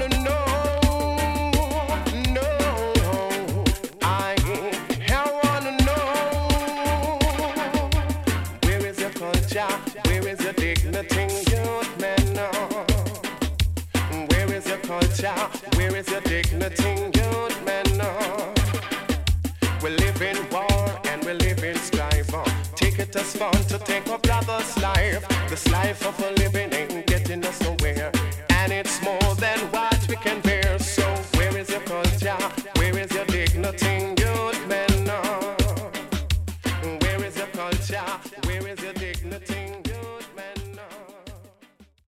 wanna know, no, I wanna know, where is your culture? Where is your dignity, youth men? Where is your culture? Where is your dignity, youth men? We live in war and we live in strife. Take it as fun to take a brother's life. This life of a living ain't getting us nowhere, and it's more than what we can bear.